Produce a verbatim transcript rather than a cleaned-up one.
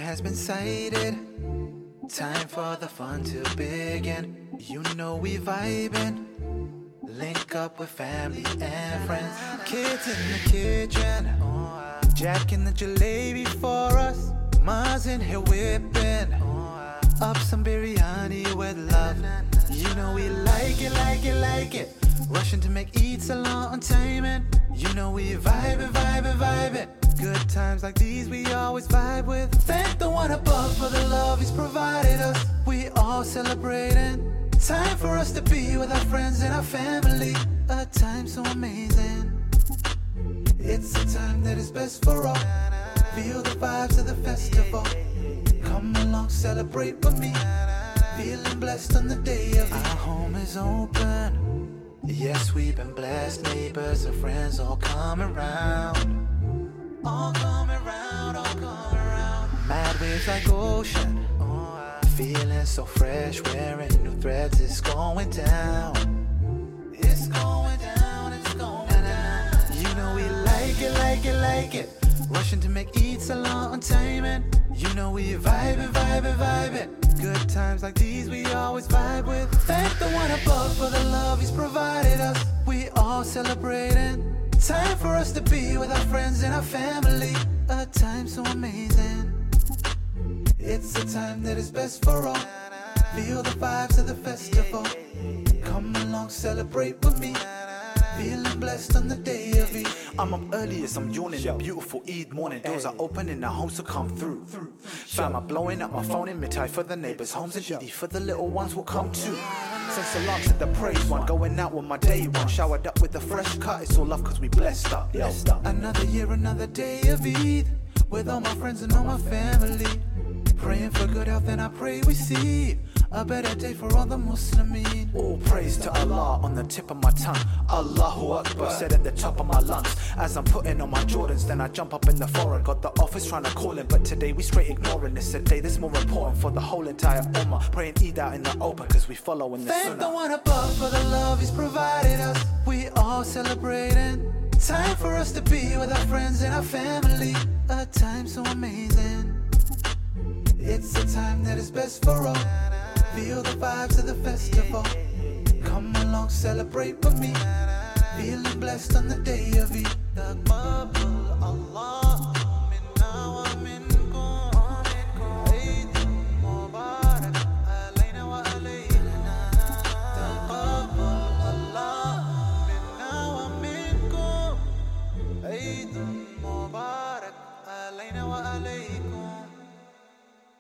has been sighted. Time for the fun to begin. You know we vibing. Link up with family and friends. Kids in the kitchen, jacking the jalebi for us. Ma's in here whipping up some biryani with love. You know we like it, like it, like it. Rushing to make eats along on timing. You know we vibing, vibing, vibing. Good times like these we always vibe with. Thank the one above for the love he's provided us. We all celebrating. Time for us to be with our friends and our family. A time so amazing. It's a time that is best for all. Feel the vibes of the festival. Come along, celebrate with me. Feeling blessed on the day of it. Our home is open. Yes, we've been blessed. Neighbors and friends all come around. All come around, all come around. Mad waves like ocean. Feeling so fresh, wearing new threads. It's going down. It's going down, it's going down. You know we like it, like it, like it. Rushing to make eats along on timing. You know we vibing, vibing, vibing. Good times like these we always vibe with. Thank the one above for the love he's provided us. We all celebrating. Time for us to be with our friends and our family. A time so amazing. It's a time that is best for all. Feel the vibes of the festival. Come along, celebrate with me. Feeling blessed on the day of Eid. I'm up early as I'm yawning. A beautiful Eid morning. Doors are open and the homes will come through. Fam, I'm blowing up my phone in Mitai for the neighbors. Homes and Eid for the little ones will come too. Send salam to the praise one. Going out with my day one. Showered up with a fresh cut. It's all love cause we blessed up. Blessed up. Another year, another day of Eid. With all my friends and all my family. Praying for good health and I pray we see a better day for all the Muslimin. All praise to Allah on the tip of my tongue. Allahu Akbar said at the top of my lungs. As I'm putting on my Jordans, then I jump up in the foreign. Got the office trying to call him, but today we straight ignoring. It's a day that's more important for the whole entire ummah. Praying Eid out in the open cause we following the Thank sunnah. the one above for the love he's provided us. We all celebrating. Time for us to be with our friends and our family. A time so amazing. It's a time that is best for all. Feel the vibes of the festival. Come along, celebrate with me. Feeling blessed on the day of Eid. Taqabbal Allah minna wa minkum. Eid Mubarak alayna wa alayna. Taqabbal Allah minna wa minkum. Eid Mubarak alayna wa alaykum.